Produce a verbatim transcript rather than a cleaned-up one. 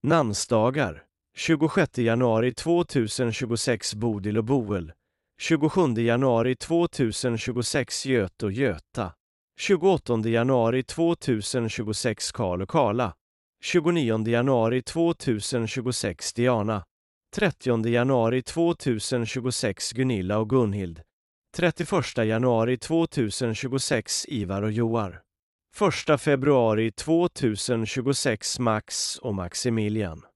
Namnsdagar: tjugosjätte januari tvåtusentjugosex Bodil och Boel, tjugosjunde januari tvåtusentjugosex Göte och Göta, tjugoåttonde januari tvåtusentjugosex Karl och Karla, tjugonionde januari tvåtusentjugosex Diana, trettionde januari tvåtusentjugosex Gunilla och Gunhild, trettioförsta januari tvåtusentjugosex Ivar och Joar, första februari tvåtusentjugosex Max och Maximilian.